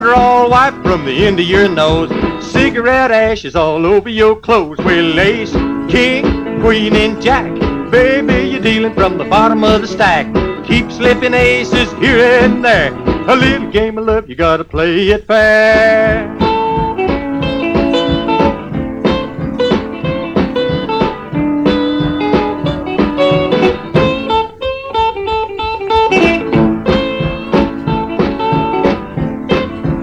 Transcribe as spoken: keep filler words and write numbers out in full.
Are all white from the end of your nose. Cigarette ashes all over your clothes. Well, ace, king, queen, and jack. Baby, you're dealing from the bottom of the stack. Keep slipping aces here and there. A little game of love, you gotta play it fair.